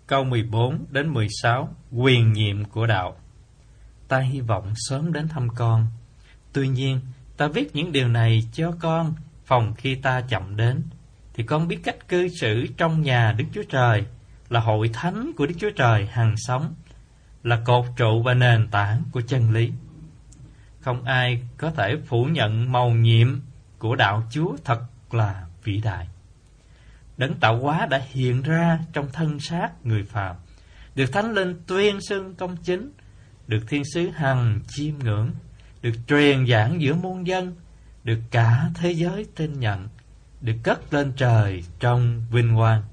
Câu 14 đến 16, quyền nhiệm của đạo. Ta hy vọng sớm đến thăm con. Tuy nhiên, ta viết những điều này cho con, phòng khi ta chậm đến, thì con biết cách cư xử trong nhà Đức Chúa Trời, là hội thánh của Đức Chúa Trời hằng sống, là cột trụ và nền tảng của chân lý. Không ai có thể phủ nhận mầu nhiệm của đạo Chúa thật là vĩ đại. Đấng tạo hóa đã hiện ra trong thân xác người phàm, được Thánh Linh tuyên xưng công chính, được thiên sứ hằng chiêm ngưỡng, được truyền giảng giữa muôn dân, được cả thế giới tin nhận, được cất lên trời trong vinh quang.